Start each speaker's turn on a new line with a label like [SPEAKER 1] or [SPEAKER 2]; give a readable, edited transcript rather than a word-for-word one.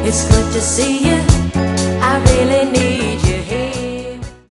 [SPEAKER 1] It's good to see you. I really need